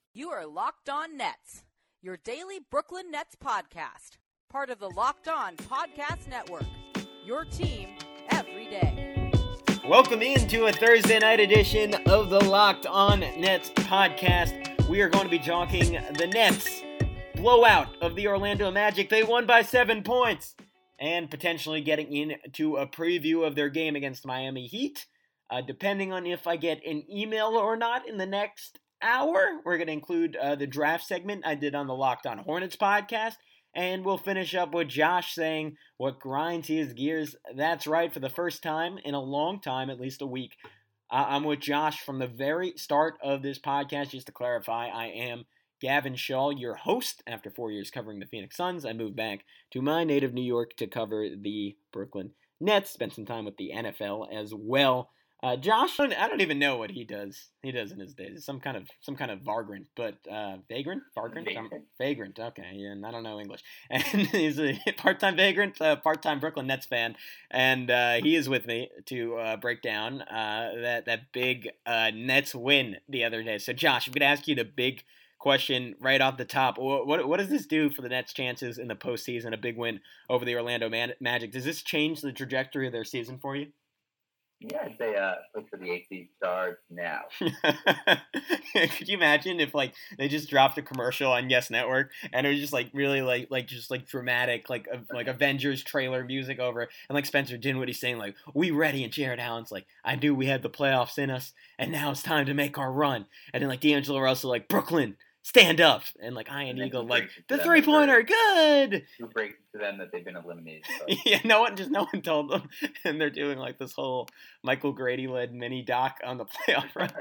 You are Locked On Nets, your daily Brooklyn Nets podcast. Part of the Locked On Podcast Network, your team every day. Welcome into a Thursday night edition of the Locked On Nets podcast. We are going to be talking the Nets blowout of the Orlando Magic. They won by 7 points, and potentially getting into a preview of their game against Miami Heat. Depending on if I get an email or not in the next hour, we're going to include the draft segment I did on the Locked On Hornets podcast, and we'll finish up with Josh saying what grinds his gears. That's right, for the first time in a long time, at least a week, I'm with Josh from the very start of this podcast. Just to clarify, I am Gavin Shaw, your host. After 4 years covering the Phoenix Suns, I moved back to my native New York to cover the Brooklyn Nets. Spent some time with the NFL as well. Josh, I don't even know what he does. He does in his days. Some kind of vagrant, but vagrant. Okay, yeah, and I don't know English. And he's a part-time vagrant, part-time Brooklyn Nets fan, and he is with me to break down that big Nets win the other day. So, Josh, I'm going to ask you the big question right off the top. What does this do for the Nets' chances in the postseason? A big win over the Orlando Magic. Does this change the trajectory of their season for you? Yeah, I'd say look for the AC starts now. Could you imagine if they just dropped a commercial on Yes Network and it was just really just dramatic like Avengers trailer music over it, and Spencer Dinwiddie saying we ready, and Jared Allen's I knew we had the playoffs in us and now it's time to make our run, and then D'Angelo Russell Brooklyn, stand up, and Ian Eagle the 3-pointer, good. Who breaks to them that they've been eliminated? Yeah, no one told them, and they're doing this whole Michael Grady led mini doc on the playoff run.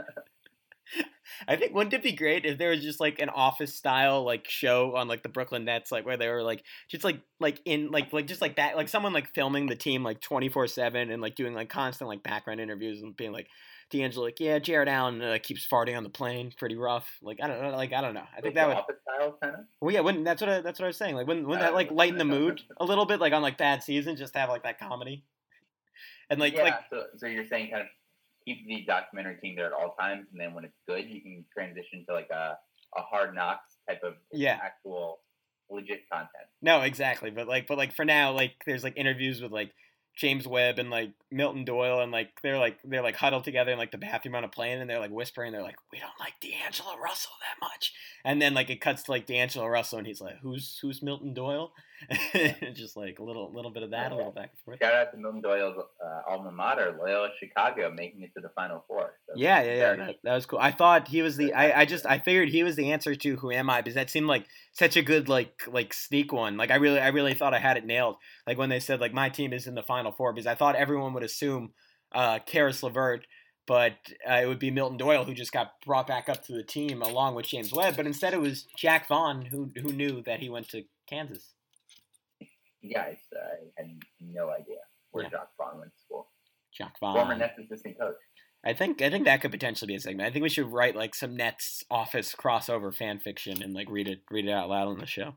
I think, wouldn't it be great if there was just an Office style show on the Brooklyn Nets, where they were just in that, someone filming the team 24/7 and doing constant background interviews and being D'Angelo, yeah, Jared Allen keeps farting on the plane, pretty rough. I don't know. I think that would. Office style kind of. Well, yeah, that's what I was saying. Wouldn't that lighten the mood a little bit, on Bad Season, just to have that comedy, and So you're saying kind of keep the documentary team there at all times, and then when it's good, you can transition to a Hard Knocks type of actual legit content. No, exactly. But for now, there's interviews with James Webb and Milton Doyle, and they're huddled together in the bathroom on a plane, and they're whispering, they're we don't like D'Angelo Russell that much, and then it cuts to D'Angelo Russell, and he's who's Milton Doyle? Just a little bit of that, a little back and forth. Shout out to Milton Doyle's alma mater, Loyola Chicago, making it to the Final Four. So yeah, that was cool. I thought he was the I figured he was the answer to Who Am I, because that seemed such a good sneak one. I really thought I had it nailed. When they said my team is in the Final Four, because I thought everyone would assume Karis LeVert, but it would be Milton Doyle, who just got brought back up to the team along with James Webb. But instead it was Jack Vaughn, who knew that he went to Kansas. Yeah, I had no idea where Jack Vaughn went to school. Jack Vaughn, former Nets assistant coach. I think that could potentially be a segment. I think we should write some Nets Office crossover fan fiction and read it out loud on the show.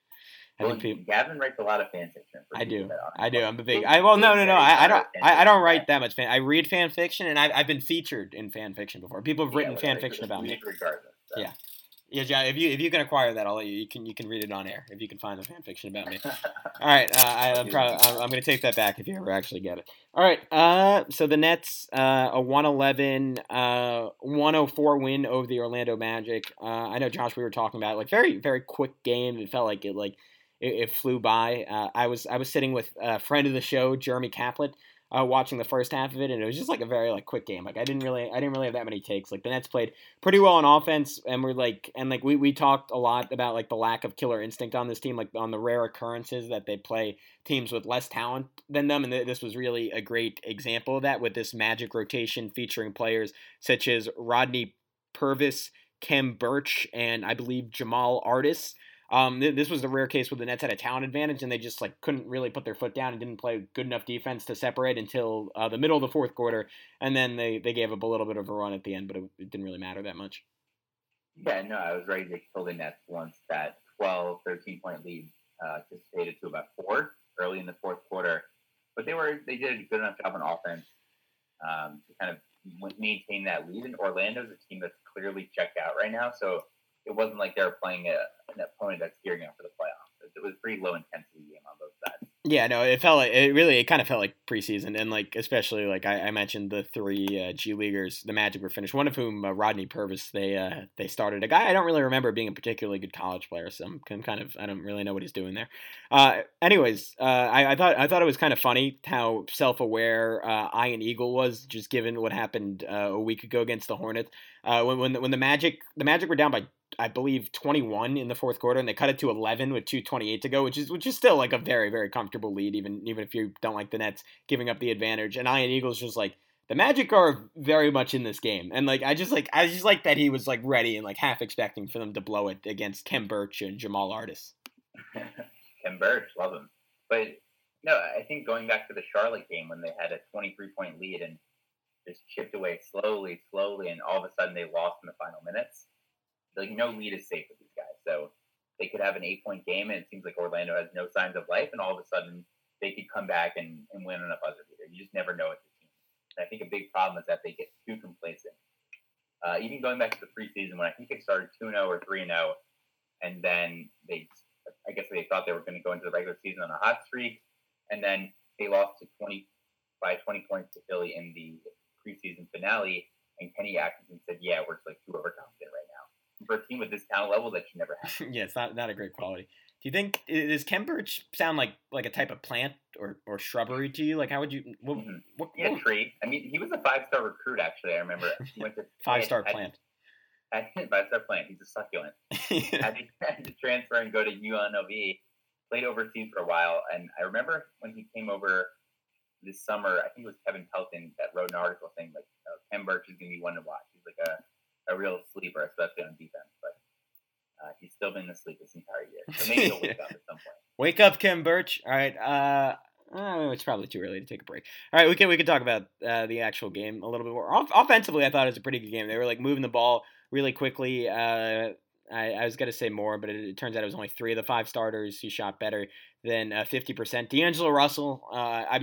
Gavin writes a lot of fan fiction. I do. I'm a big. I don't write that much fan. I read fan fiction, and I've been featured in fan fiction before. People have written fan fiction about me. Regardless. So. Yeah. Yeah, John, if you can acquire that, I'll let you. You can read it on air if you can find the fan fiction about me. All right, I'm going to take that back if you ever actually get it. All right, so the Nets, a 111, 104 win over the Orlando Magic. I know, Josh, we were talking about it, very, very quick game. It felt it flew by. I was sitting with a friend of the show, Jeremy Caplet, watching the first half of it, and it was just a very quick game. I didn't really have that many takes. The Nets played pretty well on offense, and we talked a lot about the lack of killer instinct on this team, on the rare occurrences that they play teams with less talent than them, and this was really a great example of that with this Magic rotation featuring players such as Rodney Purvis, Khem Birch, and I believe Jamal Artis. This was the rare case where the Nets had a talent advantage, and they just couldn't really put their foot down and didn't play good enough defense to separate until the middle of the fourth quarter, and then they gave up a little bit of a run at the end, but it didn't really matter that much. Yeah, no, I was ready to kill the Nets once that 12, 13-point lead dissipated to about 4 early in the fourth quarter, but they did a good enough job on offense to kind of maintain that lead. And Orlando's a team that's clearly checked out right now, so it wasn't like they were playing an opponent that's gearing up for the playoffs. It was a pretty low intensity game on both sides. Yeah, no, it kind of felt like preseason, and like especially like I mentioned the three G Leaguers, the Magic were finished. One of whom, Rodney Purvis, they started a guy I don't really remember being a particularly good college player, so I'm kind of I don't really know what he's doing there. Anyways, I thought it was kind of funny how self-aware Ian Eagle was, just given what happened a week ago against the Hornets. When the Magic were down by, I believe, 21 in the fourth quarter, and they cut it to 11 with 2:28 to go, which is still like a very, very comfortable lead, even if you don't like the Nets giving up the advantage. And Ian Eagles just like, the Magic are very much in this game, and like I just like that he was like ready and like half expecting for them to blow it against Khem Birch and Jamal Artis. Khem Birch, love him, but no, I think going back to the Charlotte game when they had a 23-point lead and just chipped away slowly, and all of a sudden they lost in the final minutes. Like, no lead is safe with these guys. So they could have an 8-point game, and it seems like Orlando has no signs of life, and all of a sudden they could come back and win on a buzzer beater. You just never know with the team. And I think a big problem is that they get too complacent. Even going back to the preseason, when I think they started 2-0 or 3-0, and then they thought they were going to go into the regular season on a hot streak, and then they lost by 20 points to Philly in the preseason finale, and Kenny Atkinson said, "Yeah, we're just like too overconfident right now." For a team with this talent level, that should never happen. Yeah, it's not a great quality. Do you think, does Khem Birch sound like a type of plant or shrubbery to you? Like, how would you? Tree. I mean, he was a 5-star recruit. Actually, I remember he went to 5-star plant. 5-star plant. He's a succulent. had to transfer and go to UNLV. Played overseas for a while, and I remember when he came over this summer. I think it was Kevin Pelton that wrote an article saying like Khem Birch is going to be one to watch. He's like a real sleeper, especially on defense. But he's still been asleep this entire year. So maybe he'll wake up at some point. Wake up, Khem Birch. All right. It's probably too early to take a break. All right, we can talk about the actual game a little bit more. Offensively, I thought it was a pretty good game. They were like moving the ball really quickly. I was going to say more, but it turns out it was only 3 of the 5 starters who shot better than 50%. D'Angelo Russell, I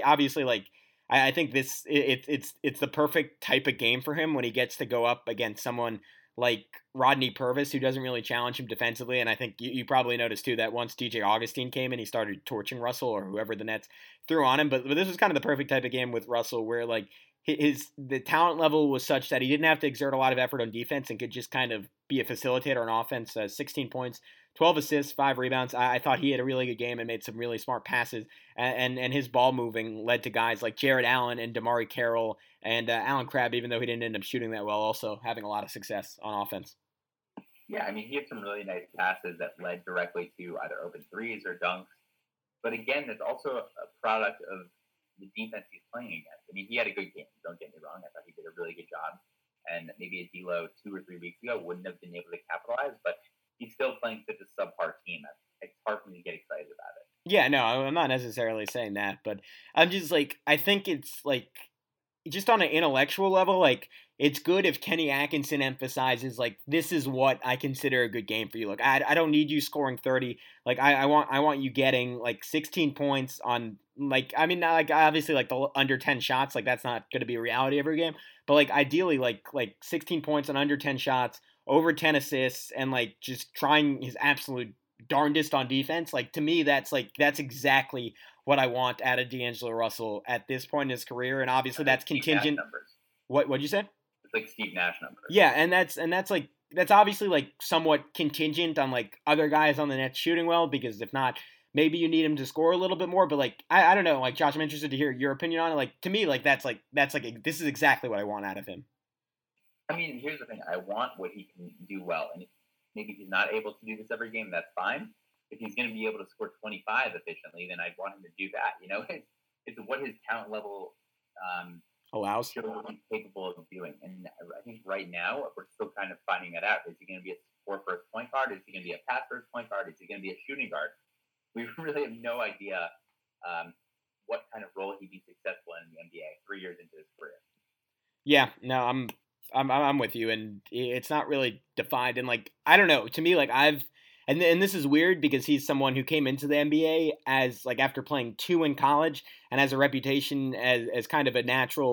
think it's the perfect type of game for him when he gets to go up against someone like Rodney Purvis, who doesn't really challenge him defensively. And I think you probably noticed too that once DJ Augustine came in, he started torching Russell or whoever the Nets threw on him. But this was kind of the perfect type of game with Russell where like the talent level was such that he didn't have to exert a lot of effort on defense and could just kind of be a facilitator on offense. 16 points, 12 assists, 5 rebounds. I thought he had a really good game and made some really smart passes. And his ball moving led to guys like Jared Allen and Damari Carroll and Alan Crabb, even though he didn't end up shooting that well, also having a lot of success on offense. Yeah, I mean, he had some really nice passes that led directly to either open threes or dunks. But again, it's also a product of the defense he's playing against. I mean, he had a good game. Don't get me wrong. I thought he did a really good job. And maybe a D'Lo 2 or 3 weeks ago wouldn't have been able to capitalize, but he's still playing such a subpar team. It's hard for me to get excited about it. Yeah, no, I'm not necessarily saying that, but I'm just like, I think it's like, just on an intellectual level, like, it's good if Kenny Atkinson emphasizes, like, this is what I consider a good game for you. Like, I don't need you scoring 30. Like, I want you getting, like, 16 points on, like, I mean, like, obviously, like, the under 10 shots, like, that's not going to be a reality every game. But, like, ideally, like 16 points on under 10 shots, over 10 assists, and, like, just trying his absolute darndest on defense. Like, to me, that's exactly what I want out of D'Angelo Russell at this point in his career. And obviously that's contingent. What'd you say? It's like Steve Nash numbers. Yeah. And that's obviously like somewhat contingent on like other guys on the Nets shooting well, because if not, maybe you need him to score a little bit more. But like, I don't know, like Josh, I'm interested to hear your opinion on it. Like, to me, like this is exactly what I want out of him. I mean, here's the thing. I want what he can do well. And if maybe he's not able to do this every game, that's fine. If he's going to be able to score 25 efficiently, then I'd want him to do that. You know, it's what his talent level allows. Shows what he's capable of doing. And I think right now we're still kind of finding that out. Is he going to be a score first point guard? Is he going to be a pass first point guard? Is he going to be a shooting guard? We really have no idea what kind of role he'd be successful in the NBA 3 years into his career. Yeah, no, I'm with you, and it's not really defined. And like, I don't know. To me, like And this is weird because he's someone who came into the NBA as like after playing 2 in college and has a reputation as kind of a natural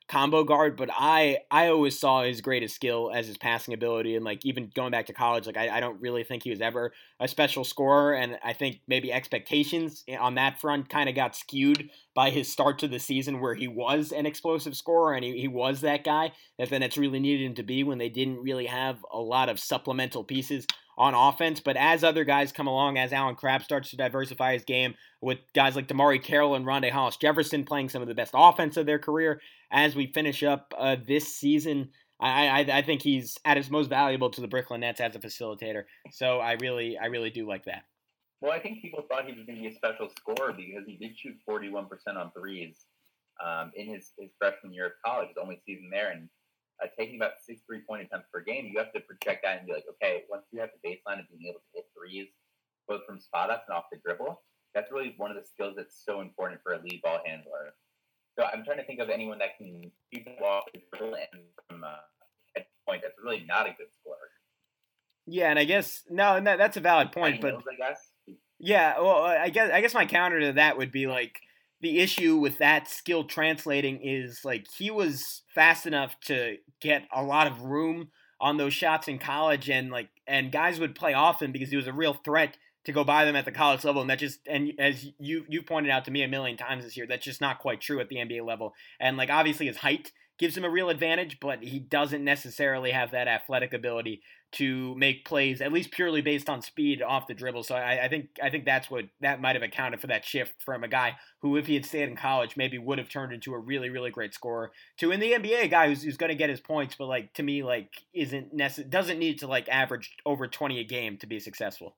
combo guard, but I always saw his greatest skill as his passing ability, and like even going back to college, like I don't really think he was ever a special scorer, and I think maybe expectations on that front kind of got skewed by his start to the season where he was an explosive scorer and he was that guy that the Nets really needed him to be when they didn't really have a lot of supplemental pieces on offense. But as other guys come along, as Allen Crabbe starts to diversify his game with guys like Damari Carroll and Rondae Hollis-Jefferson playing some of the best offense of their career, as we finish up this season, I think he's at his most valuable to the Brooklyn Nets as a facilitator. So I really do like that. Well, I think people thought he was going to be a special scorer because he did shoot 41% on threes in his freshman year of college, his only season there, and taking about 6 3-point attempts per game. You have to project that and be like, okay, once you have the baseline of being able to hit threes, both from spot ups and off the dribble, that's really one of the skills that's so important for a lead ball handler. So I'm trying to think of anyone that can shoot the ball off the dribble and from at point that's really not a good scorer. Yeah, and I guess that's a valid point, but I guess. Yeah, well, I guess my counter to that would be like the issue with that skill translating is like he was fast enough to get a lot of room on those shots in college, and guys would play often because he was a real threat to go by them at the college level, and as you pointed out to me a million times this year, that's just not quite true at the NBA level. And like obviously his height gives him a real advantage, but he doesn't necessarily have that athletic ability to make plays, at least purely based on speed off the dribble. So I think that might have accounted for that shift from a guy who, if he had stayed in college, maybe would have turned into a really, really great scorer to in the NBA a guy who's going to get his points, but like to me like doesn't need to like average over 20 a game to be successful.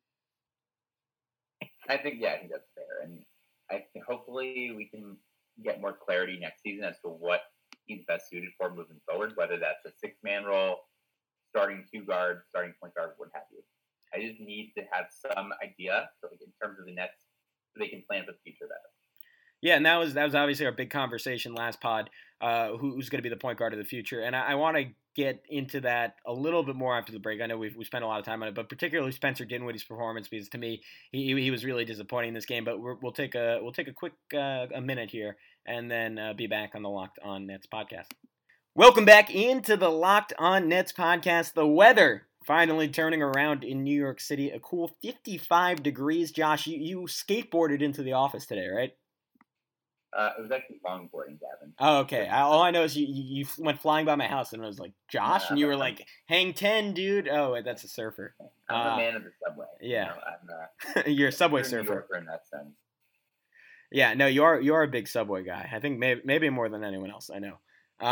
I think that's fair, and I think hopefully we can get more clarity next season as to what he's best suited for moving forward, whether that's a 6-man role, starting 2 guard, starting point guard, what have you. I just need to have some idea, so like in terms of the Nets, so they can plan for the future better. Yeah, and that was obviously our big conversation last pod, who's going to be the point guard of the future. And I want to get into that a little bit more after the break. I know we spent a lot of time on it, but particularly Spencer Dinwiddie's performance, because to me he was really disappointing in this game. But we'll take a quick a minute here and then be back on the Locked On Nets podcast. Welcome back into the Locked On Nets podcast. The weather finally turning around in New York City. A cool 55 degrees. Josh, you skateboarded into the office today, right? It was actually longboarding, Gavin. Oh, okay. All I know is you went flying by my house and I was like, Josh? And you were like, hang 10, dude. Oh, wait, that's a surfer. I'm a man of the subway. Yeah. I'm You're a subway surfer. In that sense. Yeah, no, you are a big subway guy. I think maybe more than anyone else I know.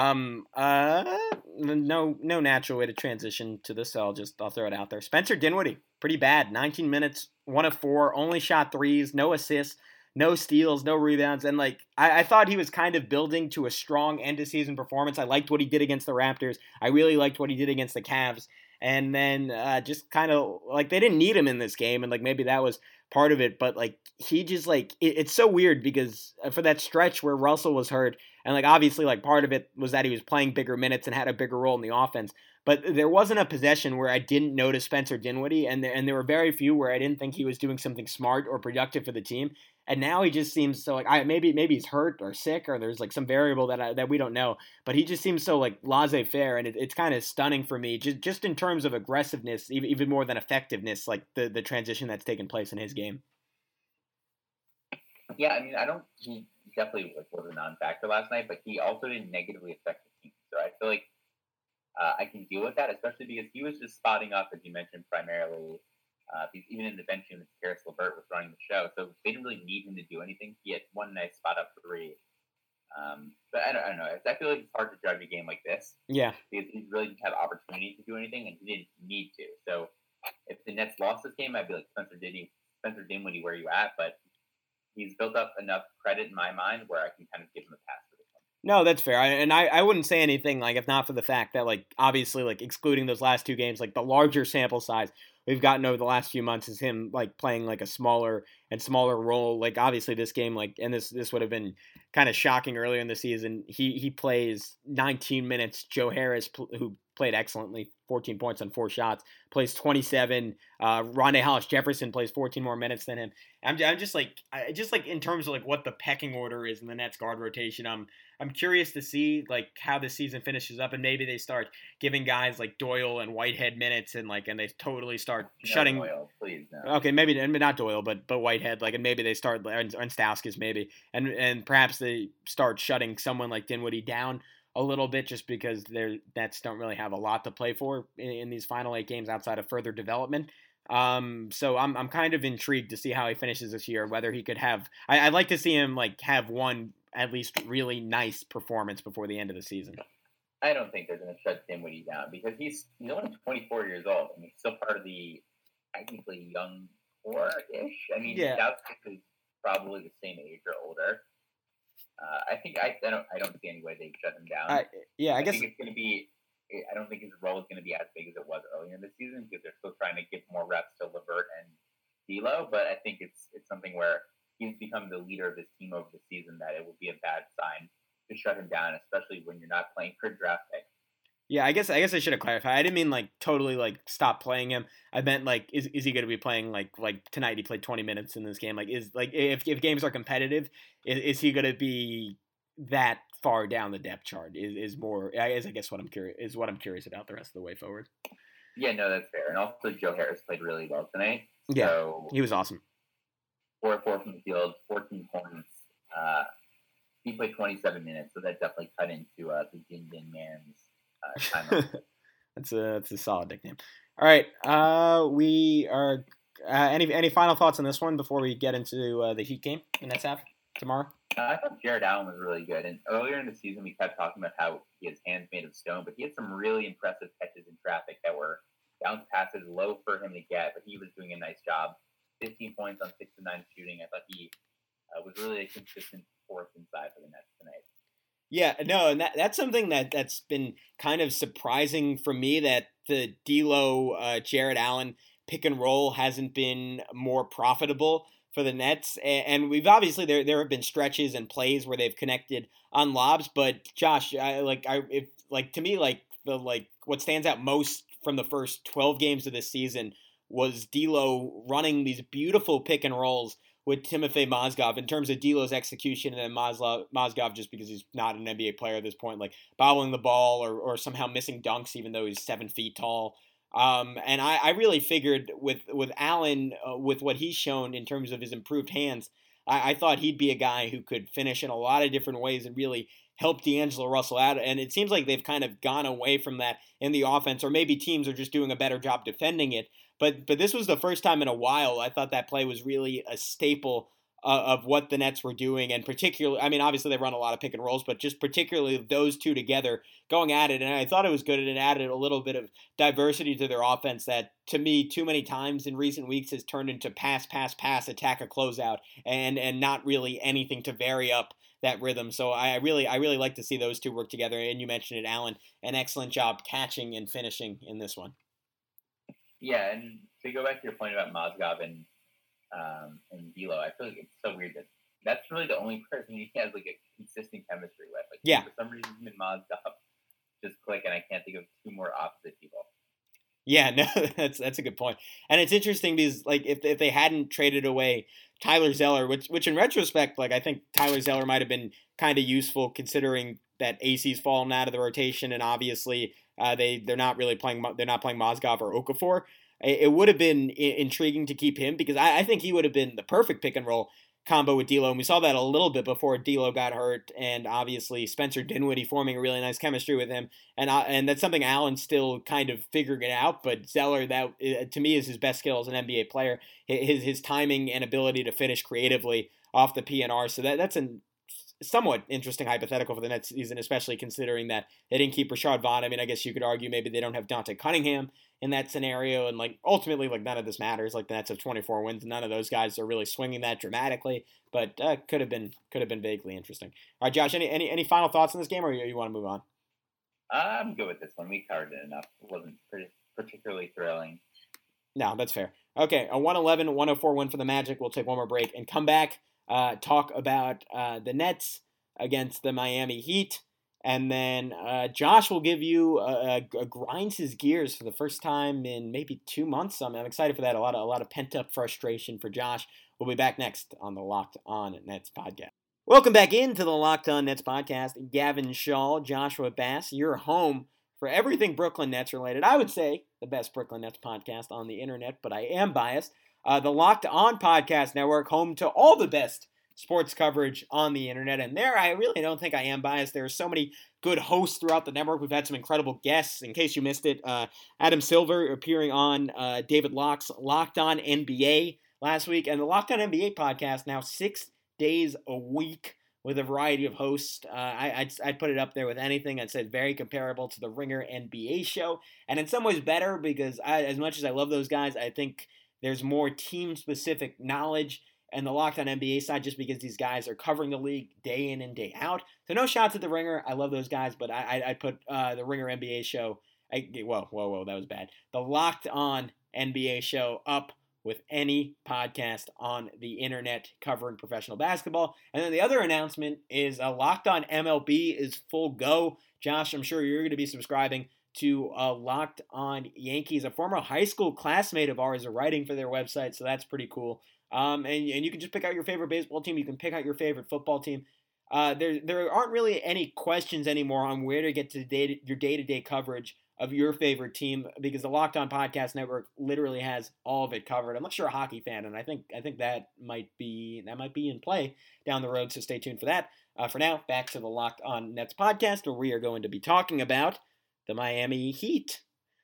No natural way to transition to this, so I'll throw it out there. Spencer Dinwiddie, pretty bad. 19 minutes, 1 of 4, only shot threes, no assists, no steals, no rebounds, and like I thought he was kind of building to a strong end of season performance. I liked what he did against the Raptors. I really liked what he did against the Cavs. And then just kind of like they didn't need him in this game, and like maybe that was part of it, but like he just like it's so weird because for that stretch where Russell was hurt, and like obviously like part of it was that he was playing bigger minutes and had a bigger role in the offense, but there wasn't a possession where I didn't notice Spencer Dinwiddie, and there were very few where I didn't think he was doing something smart or productive for the team. And now he just seems so like maybe he's hurt or sick or there's like some variable that we don't know, but he just seems so like laissez-faire, and it's kind of stunning for me just in terms of aggressiveness, even more than effectiveness, like the transition that's taken place in his game. Yeah, I mean, he definitely was a non-factor last night, but he also didn't negatively affect the team. So I feel like I can deal with that, especially because he was just spotting up, as you mentioned, primarily. Even in the bench unit, Karis LeVert was running the show, so they didn't really need him to do anything. He had one nice spot up 3. But I don't know. I feel like it's hard to judge a game like this. Yeah. Because he really didn't have opportunity to do anything, and he didn't need to. So if the Nets lost this game, I'd be like, Spencer Dinwiddie, where are you at? But he's built up enough credit in my mind where I can kind of give him a pass for this one. No, that's fair. I wouldn't say anything like if not for the fact that like obviously like excluding those last 2 games, like the larger sample size we've gotten over the last few months is him like playing like a smaller and smaller role. Like obviously this game, like, and this would have been kind of shocking earlier in the season. He plays 19 minutes. Joe Harris, who played excellently, 14 points on 4 shots, plays 27. Rondé Hollis Jefferson plays 14 more minutes than him. I'm just like in terms of like what the pecking order is in the Nets guard rotation. I'm curious to see like how the season finishes up, and maybe they start giving guys like Doyle and Whitehead minutes, and they totally start shutting. Doyle, please, no. Okay, maybe not Doyle, but Whitehead, and maybe they start and Stauskas maybe, and perhaps they start shutting someone like Dinwiddie down a little bit, just because their Nets don't really have a lot to play for in these final 8 games outside of further development. So I'm kind of intrigued to see how he finishes this year, whether he could have. I'd like to see him have one at least really nice performance before the end of the season. I don't think they're going to shut Dinwiddie down because he's only 24 years old and he's still part of the technically young core-ish. I mean, Stauskas is probably the same age or older. I don't see any way they shut him down. I guess think it's going to be. I don't think his role is going to be as big as it was earlier in the season because they're still trying to give more reps to LeVert and D'Lo. But I think it's something where he's become the leader of this team over the season that it would be a bad sign to shut him down, especially when you're not playing for draft pick. Yeah, I guess I should have clarified. I didn't mean totally stop playing him. I meant is he going to be playing like tonight? He played 20 minutes in this game. If games are competitive, is he going to be that far down the depth chart? Is more I guess what I'm curious about the rest of the way forward. Yeah, no, that's fair. And also Joe Harris played really well tonight. Yeah, so he was awesome. 4 from the field, 14 points. He played 27 minutes, so that definitely cut into the Din Din Man's time. That's a solid nickname. All right, we are any final thoughts on this one before we get into the Heat game the Nets have tomorrow? I thought Jared Allen was really good, and earlier in the season we kept talking about how he has hands made of stone, but he had some really impressive catches in traffic that were bounce passes, low for him to get, but he was doing a nice job. 15 points on 6 of 9 shooting. I thought he was really a consistent force inside for the Nets tonight. Yeah, no, and that's something that's been kind of surprising for me, that the D'Lo, Jared Allen pick and roll hasn't been more profitable for the Nets. And we've obviously there have been stretches and plays where they've connected on lobs, but Josh, to me what stands out most from the first 12 games of this season was D'Lo running these beautiful pick and rolls with Timofey Mozgov in terms of D'Lo's execution, and then Mozgov, just because he's not an NBA player at this point, bobbling the ball or somehow missing dunks even though he's 7 feet tall. And I really figured with Allen, with what he's shown in terms of his improved hands, I thought he'd be a guy who could finish in a lot of different ways and really help D'Angelo Russell out. And it seems like they've kind of gone away from that in the offense, or maybe teams are just doing a better job defending it. But this was the first time in a while I thought that play was really a staple of what the Nets were doing, and particularly, I mean, obviously they run a lot of pick and rolls, but just particularly those two together going at it, and I thought it was good, and it added a little bit of diversity to their offense that, to me, too many times in recent weeks has turned into pass, attack a closeout, and not really anything to vary up that rhythm. So I really like to see those two work together, and you mentioned it, Allen, an excellent job catching and finishing in this one. Yeah, and to go back to your point about Mozgov and D'Lo, I feel like it's so weird that that's really the only person he has a consistent chemistry with. For some reason, him and Mozgov just click, and I can't think of two more opposite people. Yeah, no, that's a good point, and it's interesting because if they hadn't traded away Tyler Zeller, which in retrospect, I think Tyler Zeller might have been kind of useful considering that AC's fallen out of the rotation, and obviously they're not playing Mozgov or Okafor. It would have been intriguing to keep him because I think he would have been the perfect pick and roll combo with D'Lo, and we saw that a little bit before D'Lo got hurt, and obviously Spencer Dinwiddie forming a really nice chemistry with him, and that's something Allen's still kind of figuring it out. But Zeller, that to me is his best skill as an NBA player, his timing and ability to finish creatively off the PNR. So that's a somewhat interesting hypothetical for the next season, especially considering that they didn't keep Rashad Vaughn. I mean, I guess you could argue maybe they don't have Dante Cunningham in that scenario, and ultimately none of this matters. The Nets have 24 wins, none of those guys are really swinging that dramatically, but could have been vaguely interesting. All right, Josh, any final thoughts on this game, or you want to move on? I'm good with this one. We covered it enough. It wasn't particularly thrilling. No, that's fair. Okay, a 111-104 win for the Magic. We'll take one more break and come back, talk about the Nets against the Miami Heat. And then Josh will give you grinds his gears for the first time in maybe 2 months. I'm excited for that. A lot of pent-up frustration for Josh. We'll be back next on the Locked On Nets podcast. Welcome back into the Locked On Nets podcast. Gavin Shaw, Joshua Bass, your home for everything Brooklyn Nets related. I would say the best Brooklyn Nets podcast on the internet, but I am biased. The Locked On Podcast Network, home to all the best sports coverage on the internet. And there, I really don't think I am biased. There are so many good hosts throughout the network. We've had some incredible guests. In case you missed it, Adam Silver appearing on David Locke's Locked On NBA last week. And the Locked On NBA podcast now 6 days a week with a variety of hosts. I'd put it up there with anything. I'd say very comparable to the Ringer NBA show. And in some ways better because as much as I love those guys, I think there's more team-specific knowledge and the Locked On NBA side just because these guys are covering the league day in and day out. So no shots at the Ringer. I love those guys, but I'd put the Ringer NBA show. Whoa, that was bad. The Locked On NBA show up with any podcast on the internet covering professional basketball. And then the other announcement is Locked On MLB is full go. Josh, I'm sure you're going to be subscribing to Locked On Yankees. A former high school classmate of ours are writing for their website, so that's pretty cool. And you can just pick out your favorite baseball team. You can pick out your favorite football team. There aren't really any questions anymore on where to get to your day-to-day coverage of your favorite team because the Locked On Podcast Network literally has all of it covered. Unless you're a hockey fan, and I think that might be in play down the road. So stay tuned for that. For now, back to the Locked On Nets podcast, where we are going to be talking about the Miami Heat.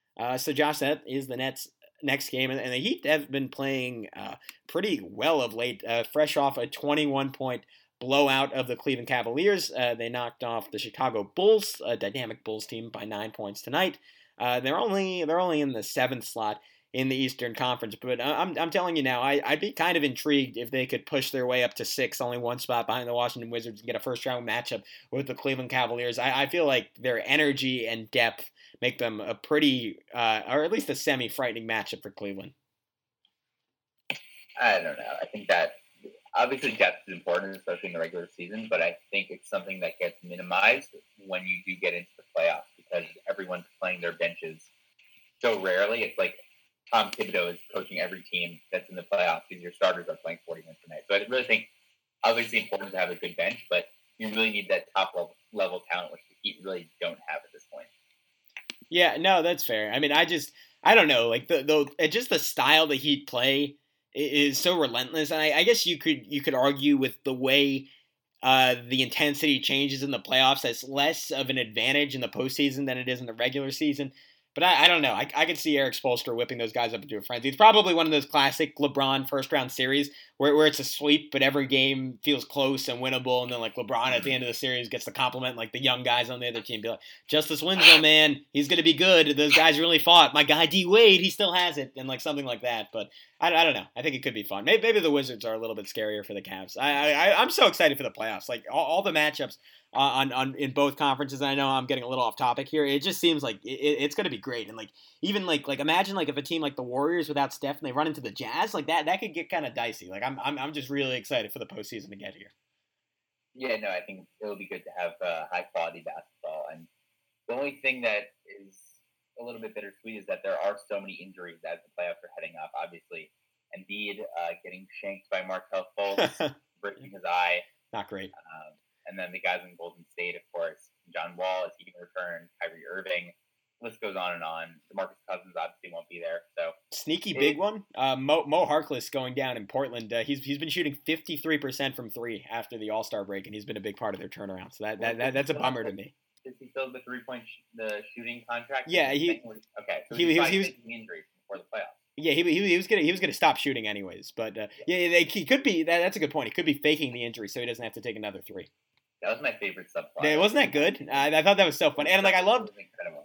So Josh, that is the Nets' next game, and the Heat have been playing pretty well of late. Fresh off a 21-point blowout of the Cleveland Cavaliers. They knocked off the Chicago Bulls, a dynamic Bulls team, by 9 points tonight. They're only in the 7th slot in the Eastern Conference, but I'm telling you now, I'd be kind of intrigued if they could push their way up to 6, only 1 spot behind the Washington Wizards, and get a first-round matchup with the Cleveland Cavaliers. I feel like their energy and depth make them a pretty, or at least a semi-frightening matchup for Cleveland. I don't know. I think that obviously depth is important, especially in the regular season, but I think it's something that gets minimized when you do get into the playoffs because everyone's playing their benches so rarely. It's like Tom Thibodeau is coaching every team that's in the playoffs because your starters are playing 40 minutes a night. So I really think obviously important to have a good bench, but you really need that top level talent, which the Heat really don't have at this point. Yeah, no, that's fair. I mean, I don't know, like just the style the Heat play is so relentless, and I guess you could argue with the way the intensity changes in the playoffs as less of an advantage in the postseason than it is in the regular season. But I don't know. I could see Eric Spoelstra whipping those guys up into a frenzy. It's probably one of those classic LeBron first-round series where it's a sweep, but every game feels close and winnable, and then like LeBron at the end of the series gets the compliment, like the young guys on the other team be like, Justice Winslow, man, he's going to be good. Those guys really fought. My guy D. Wade, he still has it, and like something like that. But I don't know. I think it could be fun. Maybe the Wizards are a little bit scarier for the Cavs. I'm so excited for the playoffs. Like all the matchups on in both conferences. I know I'm getting a little off topic here. It just seems like it's going to be great. And like even like imagine like if a team like the Warriors without Steph and they run into the Jazz, like that could get kind of dicey. Like I'm just really excited for the postseason to get here. Yeah, no, I think it'll be good to have high quality basketball. And the only thing that is a little bit bittersweet is that there are so many injuries as the playoffs are heading up. Obviously, Embiid getting shanked by Markelle Fultz, breaking his eye. Not great. And then the guys in Golden State, of course, John Wall, is he going to return? Kyrie Irving. The list goes on and on. DeMarcus Cousins obviously won't be there. So sneaky big one. Mo Harkless going down in Portland. He's been shooting 53% from 3 after the All-Star break, and he's been a big part of their turnaround. So that's a bummer to me. Is he still the 3-point the shooting contract? Yeah, okay. So he was taking injury before the playoffs. Yeah, he was gonna stop shooting anyways. But he could be. That's a good point. He could be faking the injury so he doesn't have to take another 3. That was my favorite subplot. Yeah, wasn't that good? I thought that was so fun. And like I loved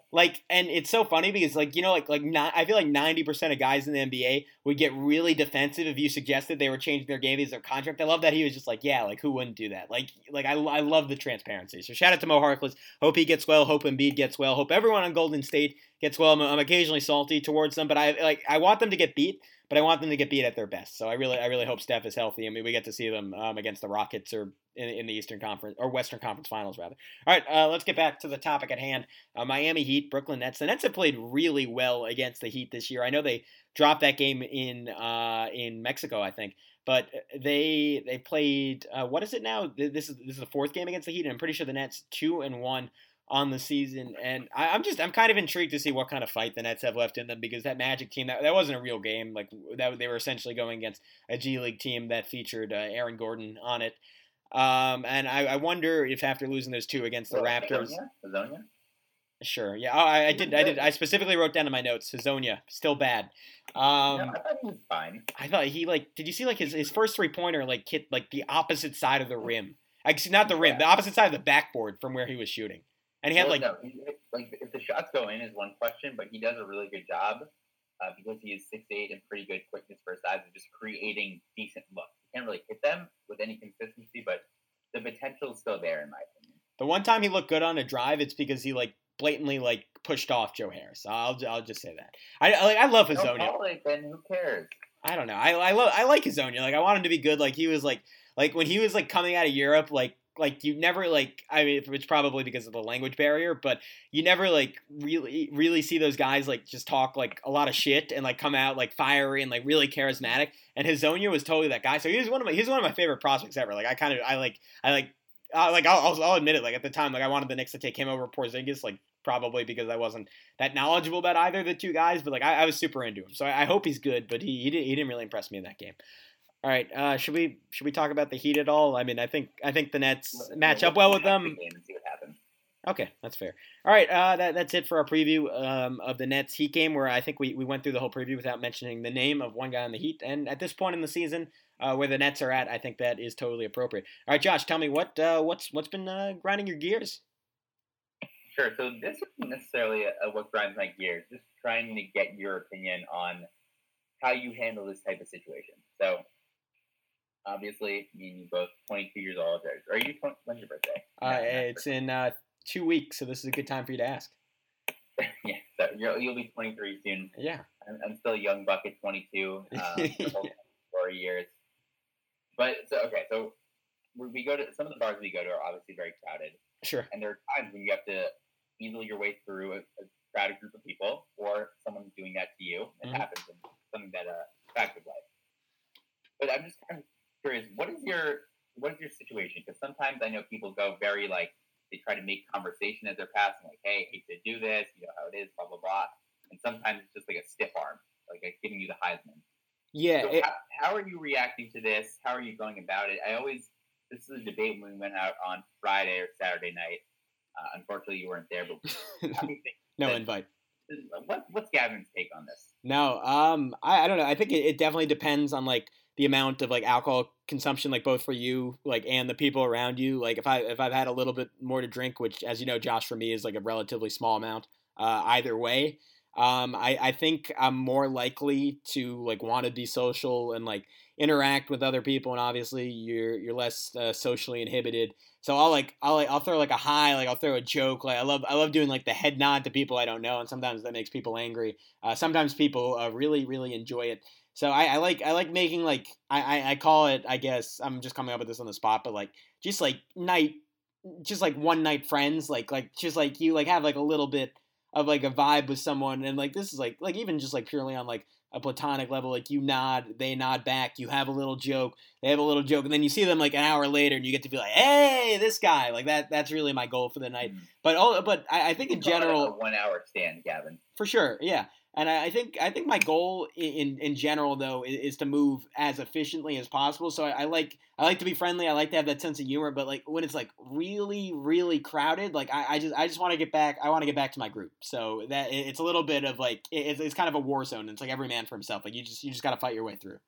Like, and it's so funny because, like, you know, I feel like 90% of guys in the NBA would get really defensive if you suggested they were changing their game because of their contract. I love that he was just like, yeah, like, who wouldn't do that? Like I love the transparency. So shout out to Mo Harkless. Hope he gets well. Hope Embiid gets well. Hope everyone on Golden State gets well. I'm occasionally salty towards them, but I want them to get beat. But I want them to get beat at their best. So I really hope Steph is healthy. I mean, we get to see them against the Rockets or in the Eastern Conference or Western Conference Finals rather. All right, let's get back to the topic at hand. Miami Heat, Brooklyn Nets. The Nets have played really well against the Heat this year. I know they dropped that game in Mexico, I think, but they played. What is it now? This is the fourth game against the Heat, and I'm pretty sure the Nets 2-1 on the season, and I'm kind of intrigued to see what kind of fight the Nets have left in them, because that Magic team, that wasn't a real game. Like, that they were essentially going against a G League team that featured Aaron Gordon on it. And I wonder if after losing those two against the Raptors, Hazonia? Sure, yeah. Oh, I did. I specifically wrote down in my notes, Hazonia, still bad. No, I thought he was fine. I thought he did you see like his first 3-pointer like hit like the opposite side of the rim? Not the rim, the opposite side of the backboard from where he was shooting. And he had if the shots go in is one question, but he does a really good job because he is 6'8" and pretty good quickness for his size of just creating decent looks. You can't really hit them with any consistency, but the potential is still there in my opinion. The one time he looked good on a drive, it's because he like blatantly like pushed off Joe Harris. I'll just say that. I love Hazonia. No, then who cares? I don't know. I like Hazonia. Like, I want him to be good. Like, he was like when he was like coming out of Europe, like you never like, I mean, it's probably because of the language barrier, but you never like really see those guys like just talk like a lot of shit and like come out like fiery and like really charismatic. And Hazonia was totally that guy. So he's one of my favorite prospects ever. Like, I'll admit it. Like, at the time, like, I wanted the Knicks to take him over Porzingis, like, probably because I wasn't that knowledgeable about either of the two guys. But like, I was super into him. So I hope he's good. But he didn't really impress me in that game. All right, should we talk about the Heat at all? I mean, I think the Nets match up well with them. And see what happens. Okay, that's fair. All right, that's it for our preview of the Nets Heat game, where I think we went through the whole preview without mentioning the name of one guy on the Heat. And at this point in the season, where the Nets are at, I think that is totally appropriate. All right, Josh, tell me what's been grinding your gears? Sure. So this isn't necessarily what grinds my gears. Just trying to get your opinion on how you handle this type of situation. So, obviously, me and you both 22 years old. Are you 20? When's your birthday? It's in 2 weeks, so this is a good time for you to ask. Yeah, so you'll be 23 soon. Yeah. I'm still a young buck at 22. 4 years. But, so we go to, some of the bars we go to are obviously very crowded. Sure. And there are times when you have to weasel your way through a crowded group of people, or someone's doing that to you. It happens in something that fact of life. But I'm just kind of curious, what is your situation? Because sometimes I know people go very like, they try to make conversation as they're passing, like, hey, I hate to do this, you know how it is, blah blah blah. And sometimes it's just like a stiff arm, like giving you the Heisman. Yeah. So how are you reacting to this? How are you going about it? This is a debate when we went out on Friday or Saturday night. Unfortunately, you weren't there, but how do you think no invite. What's Gavin's take on this? No, I don't know. I think it definitely depends on like the amount of like alcohol consumption, like both for you, like, and the people around you. Like, if I've had a little bit more to drink, which, as you know, Josh, for me is like a relatively small amount. Either way, I think I'm more likely to like want to be social and like interact with other people, and obviously you're less socially inhibited. So I'll throw like a high, like I'll throw a joke. Like I love doing like the head nod to people I don't know, and sometimes that makes people angry. Sometimes people really enjoy it. So I like making like I call it, I guess I'm just coming up with this on the spot, but like just like one night friends, like just like you like have like a little bit of like a vibe with someone, and like this is like even just like purely on like a platonic level, like you nod, they nod back, you have a little joke, they have a little joke, and then you see them like an hour later and you get to be like, hey, this guy, like that's really my goal for the night. But I think in general, a 1 hour stand, Gavin, for sure, yeah. And I think my goal in general though is to move as efficiently as possible. So I like to be friendly. I like to have that sense of humor. But like when it's like really crowded, like I just want to get back. I want to get back to my group. So that it's a little bit of like it's kind of a war zone. It's like every man for himself. Like you just got to fight your way through.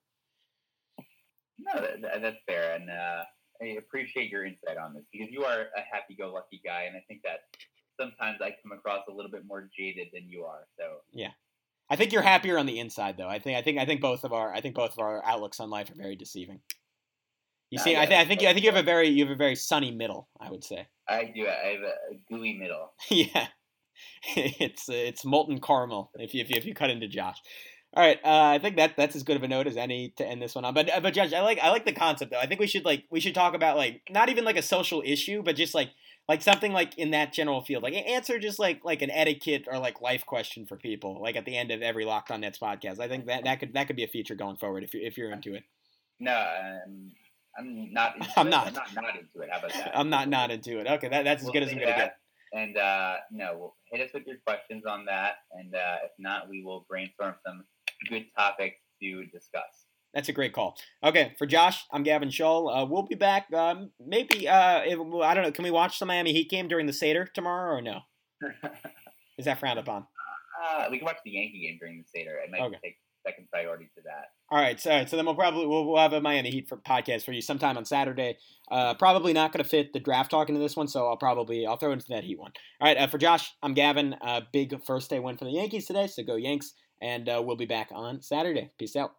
No, that's fair, and I appreciate your insight on this because you are a happy-go-lucky guy, and I think that sometimes I come across a little bit more jaded than you are. So yeah, I think you're happier on the inside though. I think both of our outlooks on life are very deceiving. I think you have a very sunny middle, I would say. I do. I have a gooey middle. Yeah, it's molten caramel if you cut into Josh. All right, I think that's as good of a note as any to end this one on. But Josh, I like the concept though. I think we should talk about like not even like a social issue, but just like something like in that general field. Like answer just like an etiquette or like life question for people. Like at the end of every Locked On Nets podcast. I think that could be a feature going forward if you're into it. No, I'm not. I'm not into it. How about that? I'm not into it. Okay, that's as good as I'm gonna get. And no, hit us with your questions on that, and if not, we will brainstorm some good topics to discuss. That's a great call. Okay, for Josh, I'm Gavin Shull. We'll be back. Maybe I don't know. Can we watch the Miami Heat game during the Seder tomorrow or no? Is that frowned upon? We can watch the Yankee game during the Seder. It might take second priority to that. All right, so then we'll have a Miami Heat podcast for you sometime on Saturday. Probably not going to fit the draft talk into this one, so I'll throw into that Heat one. All right, for Josh, I'm Gavin. Big first day win for the Yankees today, so go Yanks, and we'll be back on Saturday. Peace out.